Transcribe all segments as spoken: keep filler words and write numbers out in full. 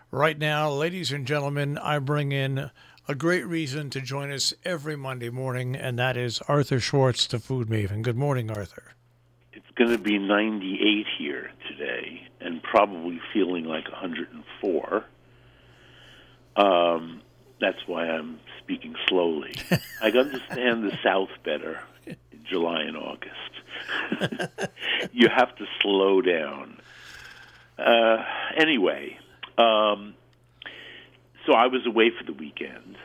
Right now, ladies and gentlemen, I bring in a great reason to join us every Monday morning, and that is Arthur Schwartz, the Food Maven. Good morning, Arthur. It's going to be ninety-eight here today and probably feeling like one hundred four. Um, that's why I'm speaking slowly. I understand the South better in July and August. You have to slow down. Uh, anyway, um, so I was away for the weekend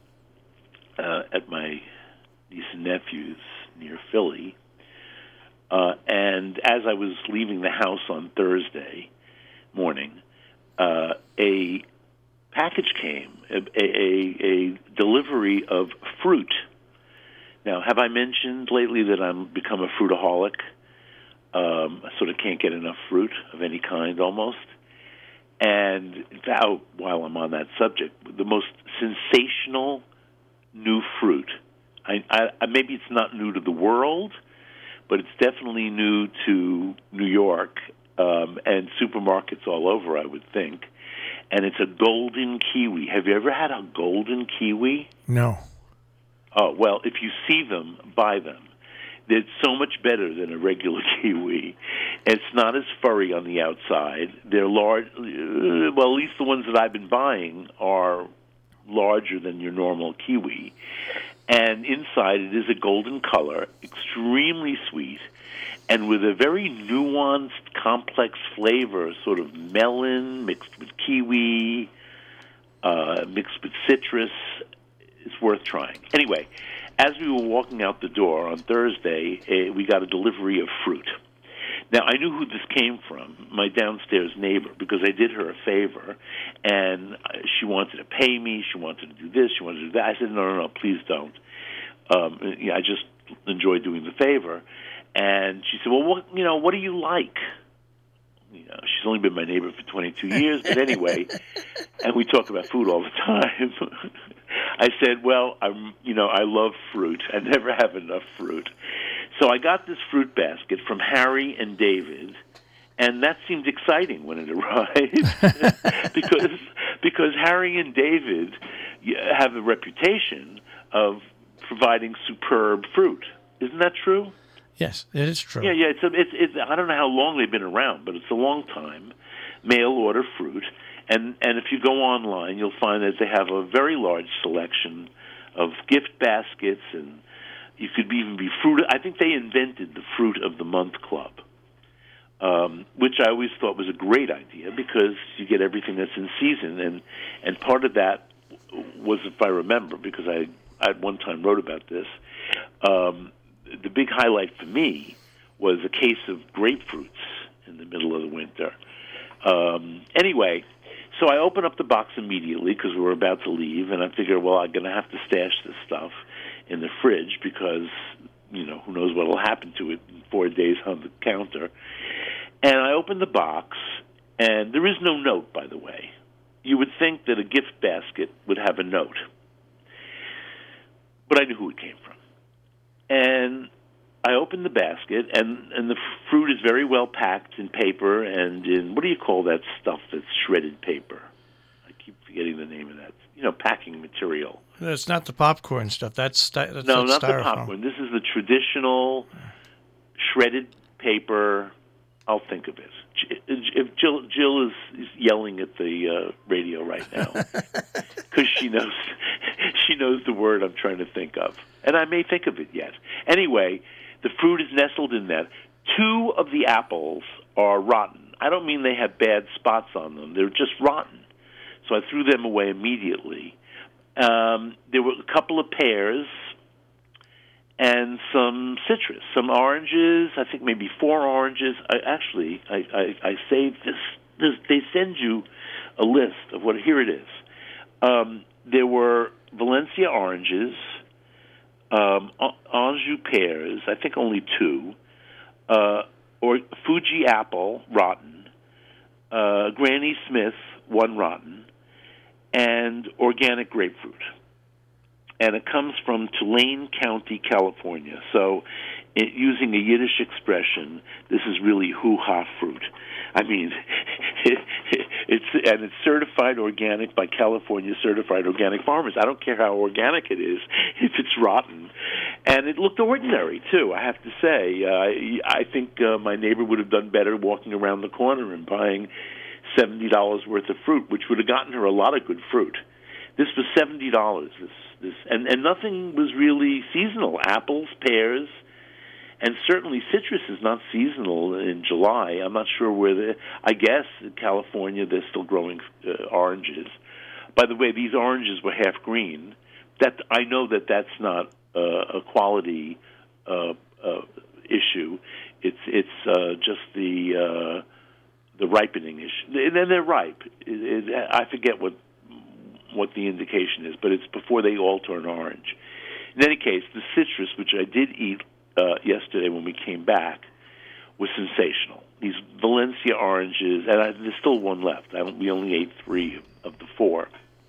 uh, at my niece and nephew's near Philly. Uh, and as I was leaving the house on Thursday morning, uh, a package came, a, a, a delivery of fruit. Now, have I mentioned lately that I'm become a fruitaholic? Um, I sort of can't get enough fruit of any kind, almost. And now, while I'm on that subject, the most sensational new fruit. I, I, maybe it's not new to the world, but it's definitely new to New York um, and supermarkets all over, I would think. And it's a golden kiwi. Have you ever had a golden kiwi? No. Oh, well, if you see them, buy them. They're so much better than a regular kiwi. It's not as furry on the outside. They're large. Uh, well, at least the ones that I've been buying are larger than your normal kiwi. And inside it is a golden color, extremely sweet, and with a very nuanced, complex flavor, sort of melon mixed with kiwi, uh, mixed with citrus. It's worth trying. Anyway, as we were walking out the door on Thursday, uh, we got a delivery of fruit. Now, I knew who this came from, my downstairs neighbor, because I did her a favor, and she wanted to pay me, she wanted to do this, she wanted to do that. I said, no, no, no, please don't. Um, yeah, I just enjoy doing the favor. And she said, well, what, you know, what do you like? You know, she's only been my neighbor for twenty-two years, but anyway, and we talk about food all the time. I said, well, I'm, you know, I love fruit. I never have enough fruit. So I got this fruit basket from Harry and David, and that seemed exciting when it arrived because because Harry and David have a reputation of providing superb fruit. Isn't that true? Yes, it is true. Yeah, yeah. It's, a, it's it's I don't know how long they've been around, but it's a long time. Mail order fruit, and and if you go online, you'll find that they have a very large selection of gift baskets, and you could even be fruit. I think they invented the Fruit of the Month Club, um, which I always thought was a great idea because you get everything that's in season, and and part of that was, if I remember, because I, I at one time wrote about this. Um, the big highlight for me was a case of grapefruits in the middle of the winter. Um, anyway, so I open up the box immediately because we were about to leave, and I figure, well, I'm going to have to stash this stuff in the fridge because, you know, who knows what will happen to it in four days on the counter. And I open the box, and there is no note, by the way. You would think that a gift basket would have a note, but I knew who it came from. And I opened the basket, and, and the fruit is very well packed in paper and in, what do you call that stuff that's shredded paper? I keep forgetting the name of that. You know, packing material. It's not the popcorn stuff. That's, sti- that's No, that's not styrofoam. the popcorn. This is the traditional shredded paper. I'll think of it. If Jill, Jill is, is yelling at the uh, radio right now because she knows she knows the word I'm trying to think of, and I may think of it yet. Anyway, the fruit is nestled in that. Two of the apples are rotten. I don't mean they have bad spots on them. They're just rotten. So I threw them away immediately. Um, there were a couple of pears and some citrus, some oranges, I think maybe four oranges. I, actually, I, I, I saved this, this. They send you a list of what, here it is. Um, there were Valencia oranges, um, Anjou pears, I think only two, uh, or Fuji apple, rotten, uh, Granny Smith, one rotten, and organic grapefruit. And it comes from Tulane County, California. So, it, using a Yiddish expression, this is really hoo-ha fruit. I mean, it, it, It's and it's certified organic by California certified organic farmers. I don't care how organic it is if it's rotten, and it looked ordinary too. I have to say, uh, I think uh, my neighbor would have done better walking around the corner and buying seventy dollars worth of fruit, which would have gotten her a lot of good fruit. This was seventy dollars. This this and and nothing was really seasonal. Apples, pears. And certainly citrus is not seasonal in July. I'm not sure where the. I guess in California they're still growing uh, oranges. By the way, these oranges were half green. That I know that that's not uh, a quality uh, uh, issue. It's it's uh, just the uh, the ripening issue. And then they're ripe. It, it, I forget what what the indication is, but it's before they all turn orange. In any case, the citrus, which I did eat Uh, yesterday when we came back, was sensational. These Valencia oranges, and I, there's still one left. I, we only ate three of the four.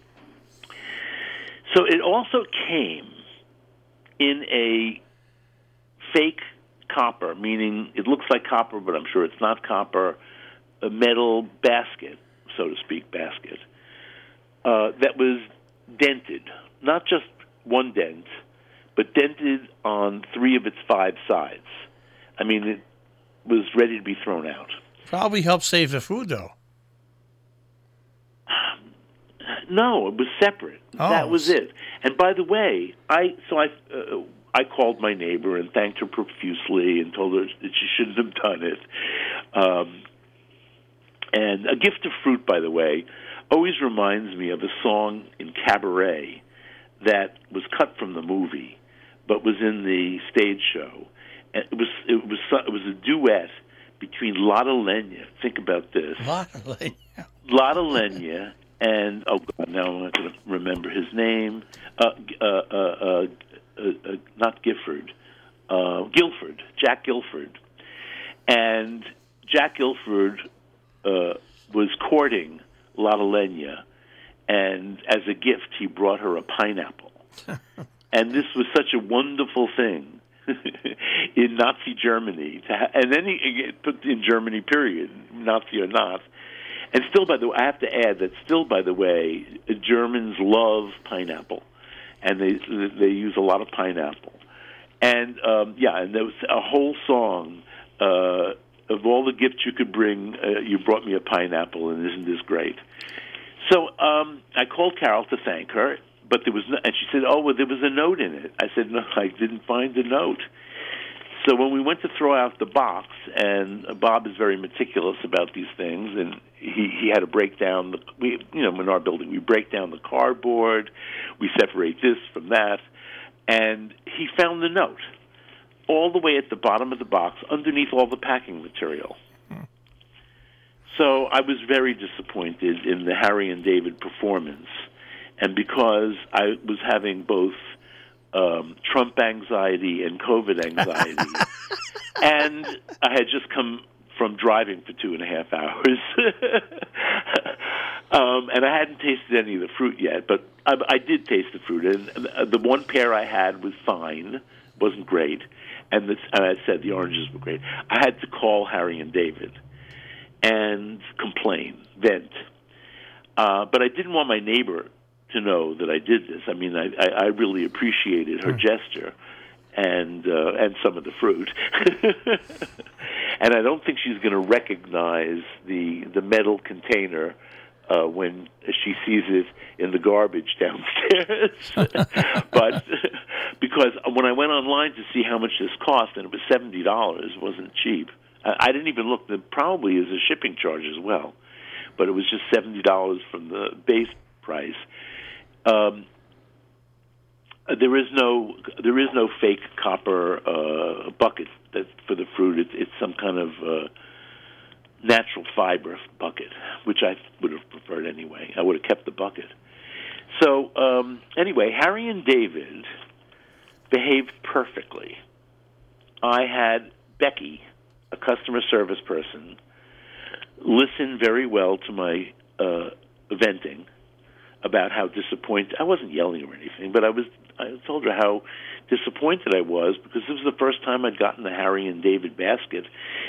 So it also came in a fake copper, meaning it looks like copper, but I'm sure it's not copper, a metal basket, so to speak, basket, uh, that was dented, not just one dent, but dented on three of its five sides. I mean, it was ready to be thrown out. Probably helped save the food, though. No, it was separate. Oh. That was it. And by the way, I so I uh, I called my neighbor and thanked her profusely and told her that she shouldn't have done it. Um, and a gift of fruit, by the way, always reminds me of a song in Cabaret that was cut from the movie, but was in the stage show. And it was it was it was a duet between Lotte Lenya. Think about this. Lotte Lenya. Lotte Lenya and oh God, now I'm not going to remember his name. Uh, uh, uh, uh, uh, uh, not Gifford. Uh, Guilford. Jack Guilford. And Jack Guilford uh, was courting Lotte Lenya, and as a gift, he brought her a pineapple. And this was such a wonderful thing in Nazi Germany. To ha- and then he, he put in Germany, period, Nazi or not. And still, by the way, I have to add that still, by the way, Germans love pineapple. And they they use a lot of pineapple. And, um, yeah, and there was a whole song uh, of all the gifts you could bring, uh, you brought me a pineapple, and isn't this great? So um, I called Carol to thank her. But there was, no, and she said, "Oh, well, there was a note in it." I said, "No, I didn't find the note." So when we went to throw out the box, and Bob is very meticulous about these things, and he he had to break down the, we, you know, in our building we break down the cardboard, we separate this from that, and he found the note all the way at the bottom of the box, underneath all the packing material. Hmm. So I was very disappointed in the Harry and David performance. And because I was having both um, Trump anxiety and COVID anxiety, and I had just come from driving for two and a half hours, um, and I hadn't tasted any of the fruit yet, but I, I did taste the fruit, and the one pear I had was fine, wasn't great, and, the, and I said the oranges were great. I had to call Harry and David and complain, vent, uh, but I didn't want my neighbor to know that I did this. I mean, I, I, I really appreciated her gesture and uh, and some of the fruit. And I don't think she's going to recognize the the metal container uh, when she sees it in the garbage downstairs. But because when I went online to see how much this cost, and it was seventy dollars, it wasn't cheap. I, I didn't even look. There probably is a shipping charge as well, but it was just seventy dollars from the base price. Um, there is no there is no fake copper uh, bucket that for the fruit. It's, it's some kind of uh, natural fiber bucket, which I would have preferred anyway. I would have kept the bucket. So um, anyway, Harry and David behaved perfectly. I had Becky, a customer service person, listen very well to my uh, venting about how disappointed. I wasn't yelling or anything, but I was. I told her how disappointed I was because this was the first time I'd gotten the Harry and David basket,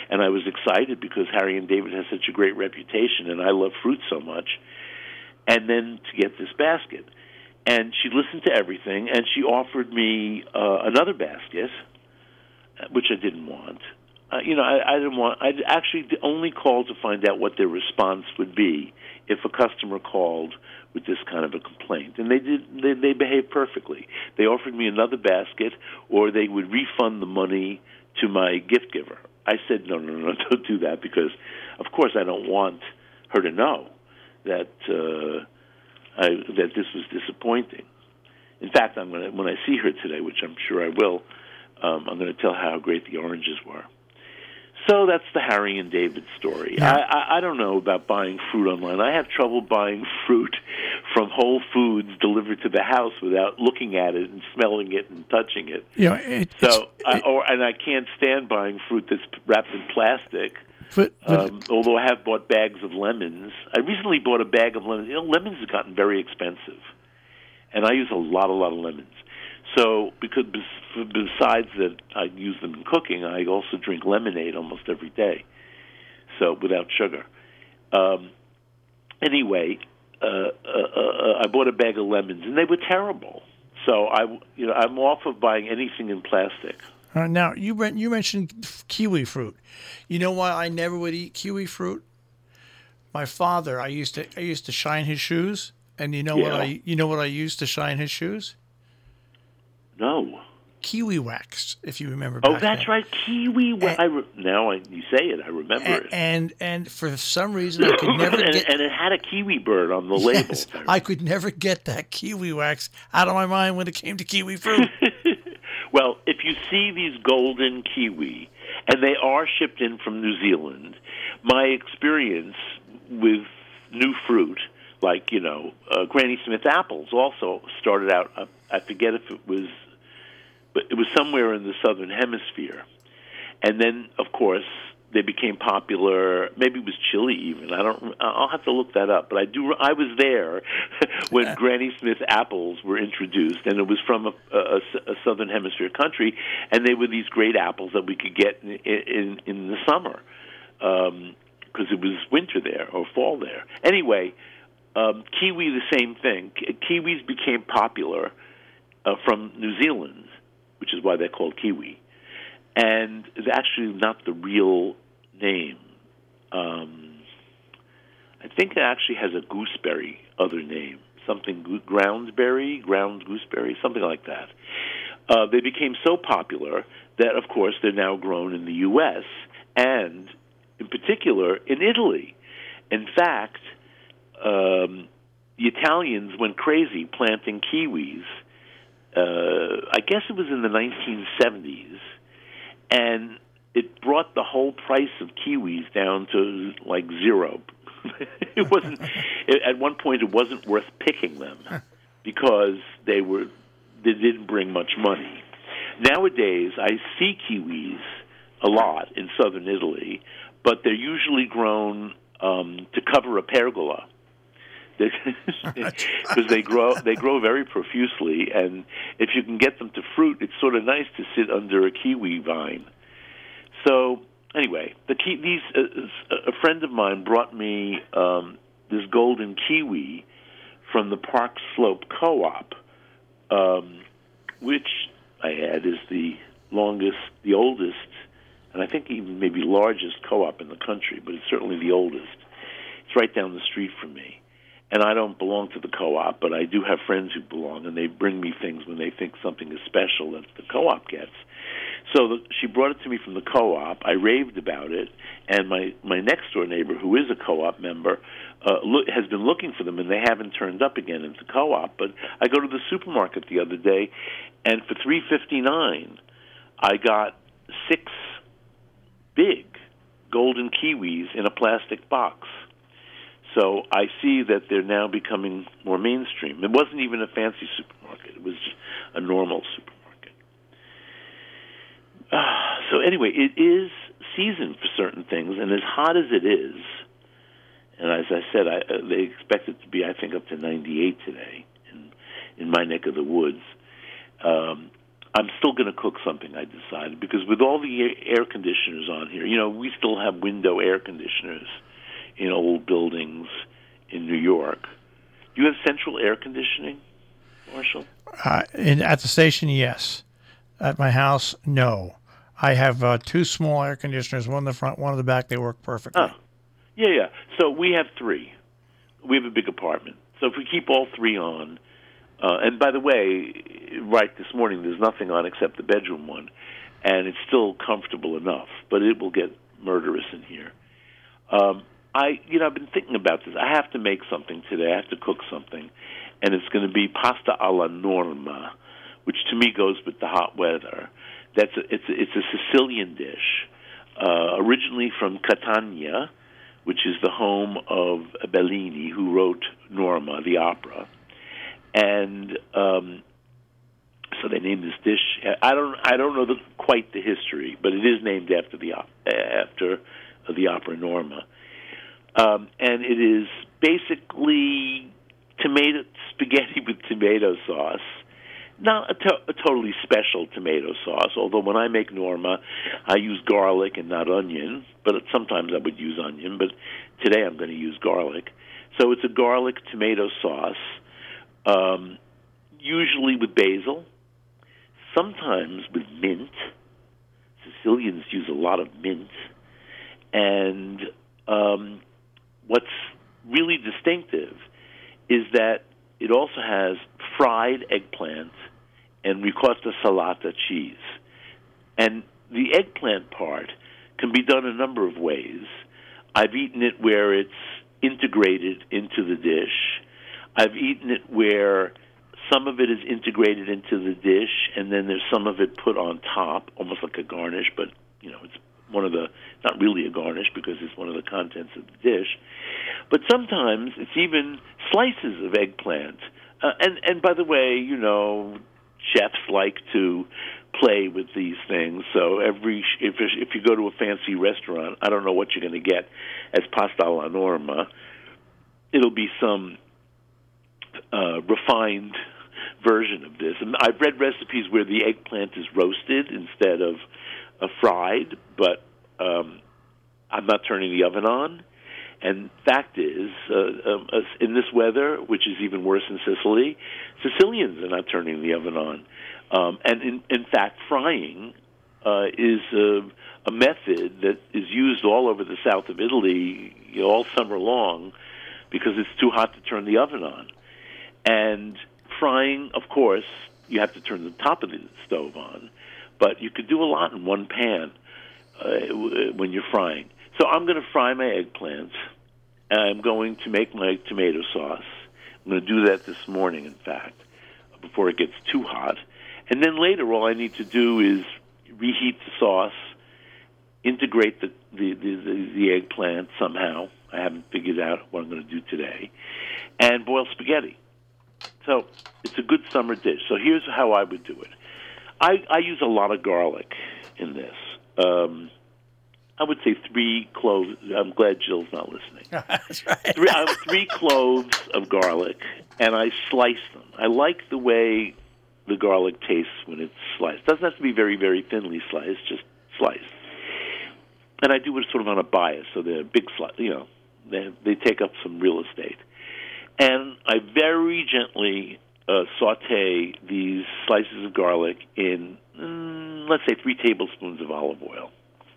and I was excited because Harry and David has such a great reputation, and I love fruit so much. And then to get this basket. And she listened to everything, and she offered me uh, another basket, which I didn't want. Uh, you know, I, I didn't want. I actually only called to find out what their response would be if a customer called with this kind of a complaint, and they did. They, they behaved perfectly. They offered me another basket, or they would refund the money to my gift giver. I said, no, no, no, don't do that, because, of course, I don't want her to know that uh, I, that this was disappointing. In fact, I'm going to, when I see her today, which I'm sure I will, um, I'm going to tell her how great the oranges were. So that's the Harry and David story. Yeah. I, I, I don't know about buying fruit online. I have trouble buying fruit from Whole Foods delivered to the house without looking at it and smelling it and touching it. You know, it, so, it, I, or and I can't stand buying fruit that's wrapped in plastic. But, but, um, although I have bought bags of lemons. I recently bought a bag of lemons. You know, lemons have gotten very expensive, and I use a lot, a lot of lemons. So, because besides that I use them in cooking, I also drink lemonade almost every day, so without sugar. Um, anyway, uh, uh, uh, I bought a bag of lemons, and they were terrible. So I, you know, I'm off of buying anything in plastic. Uh, now you you mentioned kiwi fruit. You know why I never would eat kiwi fruit? My father, I used to I used to shine his shoes, and you know Yeah. what I you know what I used to shine his shoes? No. Kiwi wax, if you remember. Oh, back that's then. right, kiwi. Wa- And- I re- now I, you say it, I remember And, it. and and for some reason I could never and, get. and it had a kiwi bird on the label. Yes, I could never get that kiwi wax out of my mind when it came to kiwi fruit. Well, if you see these golden kiwi, and they are shipped in from New Zealand, my experience with new fruit, like, you know, uh, Granny Smith apples also started out, uh, I forget if it was, but it was somewhere in the southern hemisphere. And then, of course, they became popular. Maybe it was Chile even. I don't. I'll have to look that up. But I do. I was there when Granny Smith apples were introduced, and it was from a, a, a southern hemisphere country, and they were these great apples that we could get in in, in the summer because um, it was winter there or fall there. Anyway, um, kiwi the same thing. Ki- kiwis became popular uh, from New Zealand, which is why they're called kiwi. And it's actually not the real name. Um, I think it actually has a gooseberry other name, something go- groundberry, ground gooseberry, something like that. Uh, they became so popular that, of course, they're now grown in the U S and, in particular, in Italy. In fact, um, the Italians went crazy planting kiwis. Uh, I guess it was in the nineteen seventies. And it brought the whole price of kiwis down to like zero. It wasn't. It, at one point, it wasn't worth picking them because they were they didn't bring much money. Nowadays, I see kiwis a lot in southern Italy, but they're usually grown um, to cover a pergola. Because they grow, they grow very profusely, and if you can get them to fruit, it's sort of nice to sit under a kiwi vine. So anyway, the ki- these uh, a friend of mine brought me um, this golden kiwi from the Park Slope Co-op, um, which I add is the longest, the oldest, and I think even maybe largest co-op in the country, but it's certainly the oldest. It's right down the street from me. And I don't belong to the co-op, but I do have friends who belong, and they bring me things when they think something is special that the co-op gets. So the, she brought it to me from the co-op. I raved about it, and my, my next-door neighbor, who is a co-op member, uh, look, has been looking for them, and they haven't turned up again at the co-op. But I go to the supermarket the other day, and for three fifty-nine, I got six big golden kiwis in a plastic box. So I see that they're now becoming more mainstream. It wasn't even a fancy supermarket. It was just a normal supermarket. Uh, so anyway, it is season for certain things, and as hot as it is, and as I said, I, uh, they expect it to be, I think, up to ninety-eight today in, in my neck of the woods. Um, I'm still going to cook something, I decided, because with all the air conditioners on here, you know, we still have window air conditioners in old buildings in New York. Do you have central air conditioning, Marshall? Uh, in, at the station, yes. At my house, no. I have uh, two small air conditioners, one in the front, one in the back. They work perfectly. Oh, yeah, yeah. So we have three. We have a big apartment. So if we keep all three on, uh, and by the way, right this morning there's nothing on except the bedroom one, and it's still comfortable enough, but it will get murderous in here. Um, I, you know, I've been thinking about this. I have to make something today. I have to cook something, and it's going to be pasta alla norma, which to me goes with the hot weather. That's a, it's a, it's a Sicilian dish, uh, originally from Catania, which is the home of Bellini, who wrote Norma, the opera. And um, so they named this dish. I don't I don't know the, quite the history, but it is named after the after the opera Norma. Um, and it is basically tomato spaghetti with tomato sauce. Not a, to- a totally special tomato sauce, although when I make Norma, I use garlic and not onion, but sometimes I would use onion, but today I'm going to use garlic. So it's a garlic tomato sauce, um, usually with basil, sometimes with mint. Sicilians use a lot of mint. And um, what's really distinctive is that it also has fried eggplant and ricotta salata cheese. And the eggplant part can be done a number of ways. I've eaten it where it's integrated into the dish. I've eaten it where some of it is integrated into the dish, and then there's some of it put on top, almost like a garnish, but, you know, it's one of the, not really a garnish because it's one of the contents of the dish. But sometimes it's even slices of eggplant. Uh, and, and by the way, you know, chefs like to play with these things. So every if if you go to a fancy restaurant, I don't know what you're going to get as pasta alla norma. It'll be some uh, refined version of this. And I've read recipes where the eggplant is roasted instead of uh, fried, but um, I'm not turning the oven on. And fact is, uh, um, uh, in this weather, which is even worse in Sicily, Sicilians are not turning the oven on. Um, and in, in fact, frying uh, is a, a method that is used all over the south of Italy, you know, all summer long because it's too hot to turn the oven on. And frying, of course, you have to turn the top of the stove on, but you could do a lot in one pan uh, when you're frying. So I'm going to fry my eggplants. I'm going to make my tomato sauce. I'm going to do that this morning, in fact, before it gets too hot. And then later, all I need to do is reheat the sauce, integrate the, the, the, the, the eggplant somehow. I haven't figured out what I'm going to do today. And boil spaghetti. So it's a good summer dish. So here's how I would do it. I, I use a lot of garlic in this. Um, I would say three cloves. I'm glad Jill's not listening. That's right. Three, I have three cloves of garlic, and I slice them. I like the way the garlic tastes when it's sliced. It doesn't have to be very, very thinly sliced, just sliced. And I do it sort of on a bias, so they're big slice. You know, they they take up some real estate. And I very gently uh, saute these slices of garlic in, mm, let's say, three tablespoons of olive oil.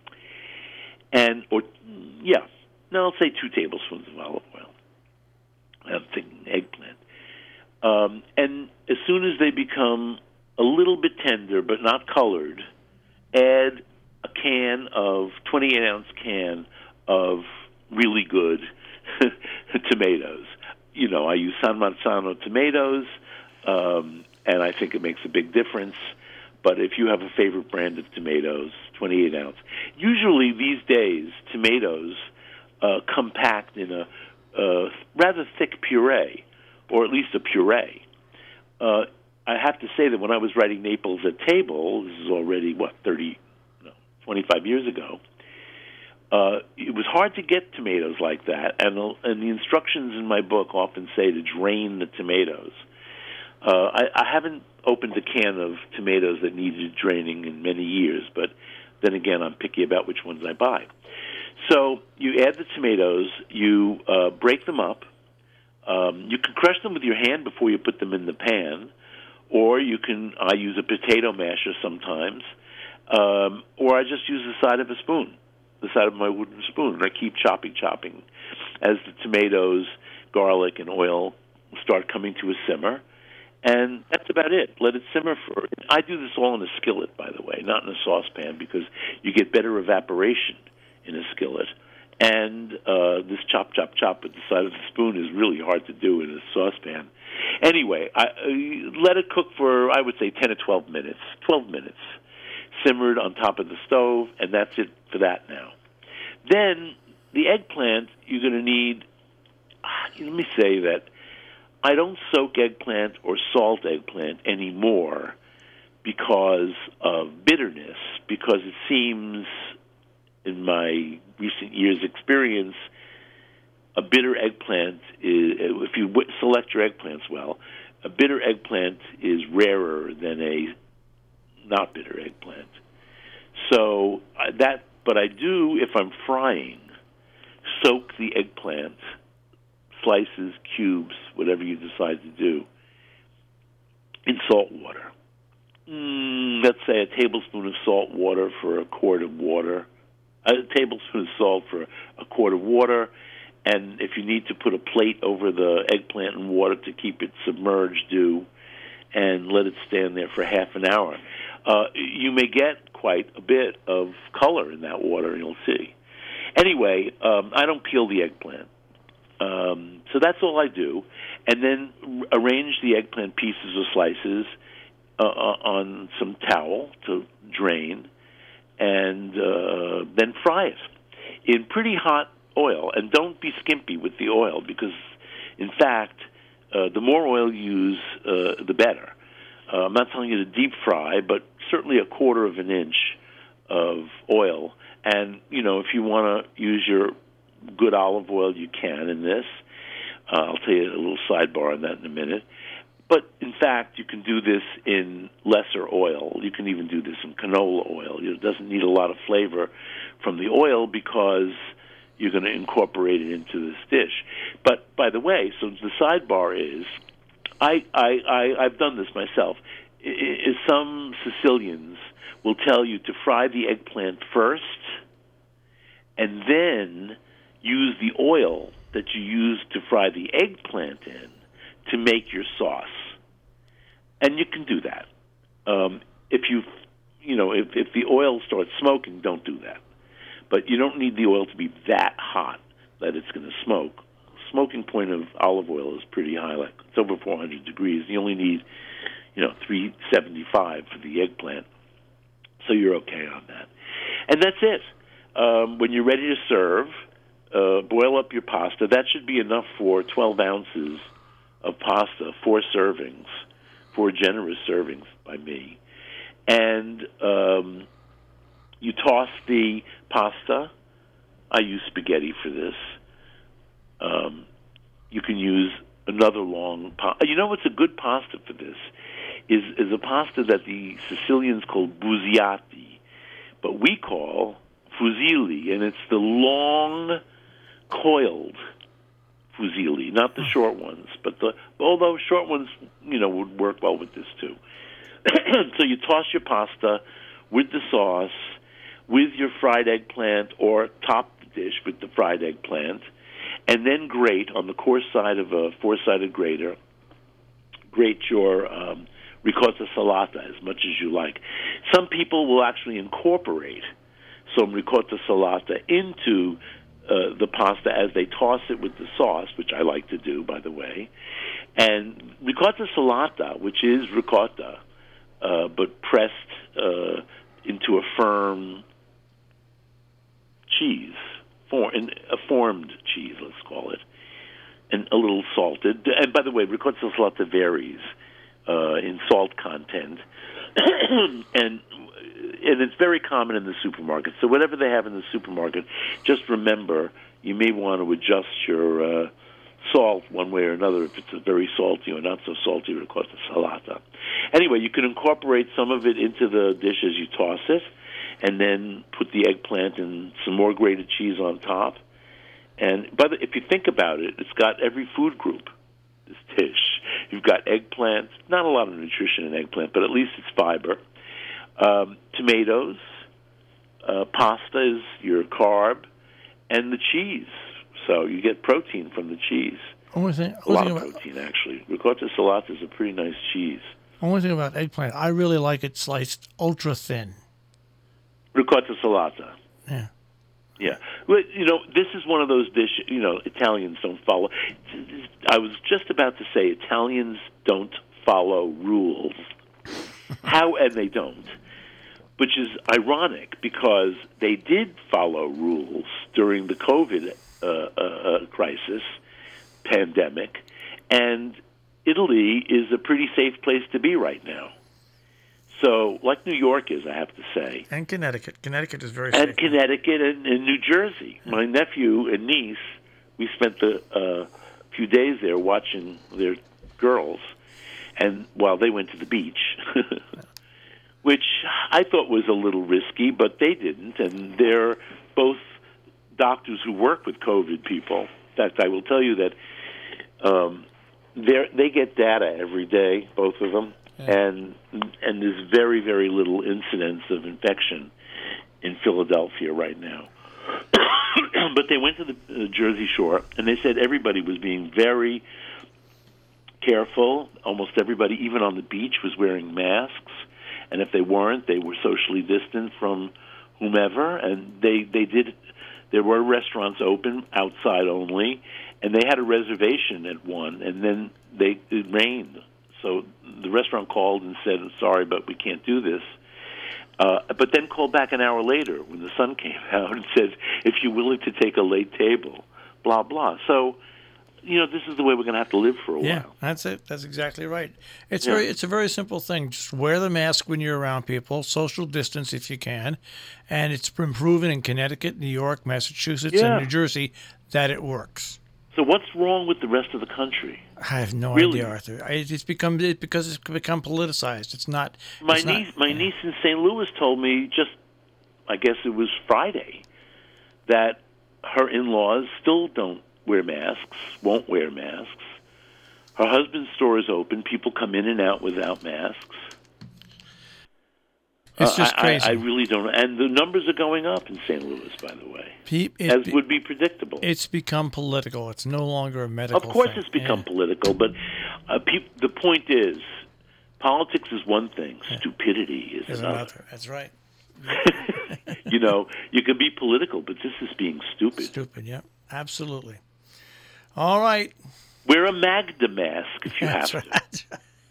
And, or, yeah, no, I'll say two tablespoons of olive oil. I'm thinking eggplant. Um, and as soon as they become a little bit tender but not colored, add a can of, twenty-eight ounce can of really good tomatoes. You know, I use San Marzano tomatoes, um, and I think it makes a big difference. But if you have a favorite brand of tomatoes, twenty-eight ounce. Usually these days, tomatoes uh, come packed in a uh, rather thick puree, or at least a puree. Uh, I have to say that when I was writing Naples at Table, this is already, what, thirty, no, twenty-five years ago, uh, it was hard to get tomatoes like that, and, and the instructions in my book often say to drain the tomatoes. Uh, I, I haven't opened a can of tomatoes that needed draining in many years, but then again, I'm picky about which ones I buy. So you add the tomatoes, you uh, break them up. Um, you can crush them with your hand before you put them in the pan, or you can, I use a potato masher sometimes, um, or I just use the side of a spoon, the side of my wooden spoon, and I keep chopping, chopping. As the tomatoes, garlic, and oil start coming to a simmer, and that's about it. Let it simmer for, I do this all in a skillet, by the way, not in a saucepan, because you get better evaporation in a skillet. And uh, this chop, chop, chop with the side of the spoon is really hard to do in a saucepan. Anyway, I, uh, let it cook for, I would say, ten or twelve minutes. twelve minutes. Simmered on top of the stove, and that's it for that now. Then, the eggplant, you're going to need, let me say that I don't soak eggplant or salt eggplant anymore because of bitterness, because it seems, in my recent years' experience, a bitter eggplant is, if you select your eggplants well, a bitter eggplant is rarer than a not bitter eggplant. So uh, that, but I do, if I'm frying, soak the eggplant, slices, cubes, whatever you decide to do, in salt water. Mm, let's say a tablespoon of salt water for a quart of water. A tablespoon of salt for a quart of water, and if you need to put a plate over the eggplant and water to keep it submerged, do, and let it stand there for half an hour. Uh, you may get quite a bit of color in that water, and you'll see. Anyway, um, I don't peel the eggplant. Um, so that's all I do. And then arrange the eggplant pieces or slices uh, on some towel to drain, and uh, then fry it in pretty hot oil. And don't be skimpy with the oil, because, in fact, uh, the more oil you use, uh, the better. Uh, I'm not telling you to deep fry, but certainly a quarter of an inch of oil. And, you know, if you want to use your good olive oil, you can in this. Uh, I'll tell you a little sidebar on that in a minute. But, in fact, you can do this in lesser oil. You can even do this in canola oil. It doesn't need a lot of flavor from the oil because you're going to incorporate it into this dish. But, by the way, so the sidebar is, I, I, I, I've done this myself. I, I, some Sicilians will tell you to fry the eggplant first and then use the oil that you use to fry the eggplant in to make your sauce. And you can do that. Um, if you, you know, if, if the oil starts smoking, don't do that. But you don't need the oil to be that hot that it's going to smoke. Smoking point of olive oil is pretty high, like it's over four hundred degrees. You only need, you know, three seventy-five for the eggplant. So you're okay on that. And that's it. Um, when you're ready to serve, uh, boil up your pasta. That should be enough for twelve ounces of pasta, four servings, four generous servings by me. And um, you toss the pasta. I use spaghetti for this. Um, you can use another long pasta. You know what's a good pasta for this? Is is a pasta that the Sicilians call buziati, but we call fusilli, and it's the long, coiled fusilli, not the short ones. But the although short ones, you know, would work well with this too. So you toss your pasta with the sauce, with your fried eggplant, or top the dish with the fried eggplant, and then grate on the coarse side of a four-sided grater. Grate your um, ricotta salata as much as you like. Some people will actually incorporate some ricotta salata into uh, the pasta as they toss it with the sauce, which I like to do, by the way. And ricotta salata, which is ricotta, uh, but pressed uh, into a firm cheese, form, a formed cheese, let's call it, and a little salted. And by the way, ricotta salata varies uh, in salt content, and and it's very common in the supermarket. So whatever they have in the supermarket, just remember you may want to adjust your uh, salt one way or another, if it's a very salty or not so salty ricotta salata. Anyway, you can incorporate some of it into the dish as you toss it, and then put the eggplant and some more grated cheese on top. And by the, if you think about it, it's got every food group, this dish. You've got eggplant, not a lot of nutrition in eggplant, but at least it's fiber. Um, tomatoes, uh, pasta is your carb, and the cheese. So you get protein from the cheese. Only thing, a lot thing of about, protein, actually. Ricotta salata is a pretty nice cheese. Only thing about eggplant, I really like it sliced ultra thin. Ricotta salata. Yeah. Yeah. Well, you know, this is one of those dishes, you know, Italians don't follow. I was just about to say Italians don't follow rules. How, and they don't. Which is ironic because they did follow rules during the COVID uh, uh, crisis, pandemic, and Italy is a pretty safe place to be right now. So, like New York is, I have to say. And Connecticut. Connecticut is very and safe. Connecticut and, and New Jersey. My nephew and niece, we spent the uh, few days there watching their girls, and while they went to the beach, which I thought was a little risky, but they didn't, and they're both doctors who work with COVID people. In fact, I will tell you that um, they get data every day, both of them. And and there's very, very little incidence of infection in Philadelphia right now. But they went to the uh, Jersey Shore, and they said everybody was being very careful. Almost everybody, even on the beach, was wearing masks. And if they weren't, they were socially distant from whomever. And they, they did. There were restaurants open outside only, and they had a reservation at one, and then they it rained. So the restaurant called and said, sorry, but we can't do this. Uh, but then called back an hour later when the sun came out and said, if you're willing to take a late table, blah, blah. So, you know, this is the way we're going to have to live for a yeah, while. That's it. That's exactly right. It's Yeah. very. It's a very simple thing. Just wear the mask when you're around people, social distance if you can. And it's been proven in Connecticut, New York, Massachusetts, Yeah. and New Jersey that it works. So what's wrong with the rest of the country? I have no Really? idea, Arthur. I- It's become it because it's become politicized. It's not. My it's not- niece, my niece in Saint Louis told me just, I guess it was Friday, that her in-laws still don't wear masks, won't wear masks. Her husband's store is open. People come in and out without masks. It's Uh, just I, crazy. I, I really don't. And the numbers are going up in Saint Louis, by the way, Pe- it- as would be predictable. It's become political. It's no longer a medical. Of course, thing. it's become Yeah. political, but uh, peop- the point is, politics is one thing, stupidity is There's another. another. That's right. You know, you can be political, but this is being stupid. Stupid. Yeah. Absolutely. All right. Wear a Magda mask if you That's have right.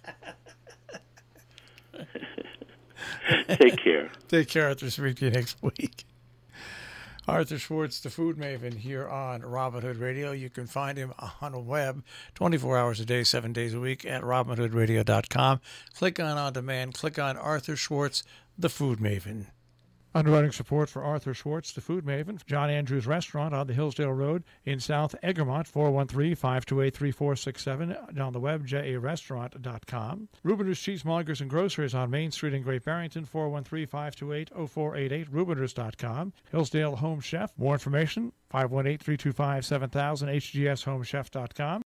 to. Take care. Take care, Arthur. Speak to you next week. Arthur Schwartz, the food maven, here on Robin Hood Radio. You can find him on the web twenty-four hours a day, seven days a week at robin hood radio dot com. Click on On Demand. Click on Arthur Schwartz, the food maven. Underwriting support for Arthur Schwartz, the food maven. John Andrews Restaurant on the Hillsdale Road in South Egremont, four one three, five two eight, three four six seven. On the web, j a restaurant dot com. Rubiners Cheesemongers and Grocers on Main Street in Great Barrington, four one three, five two eight, zero four eight eight, rubiners dot com. Hillsdale Home Chef. More information, five one eight, three two five, seven thousand, h g s home chef dot com.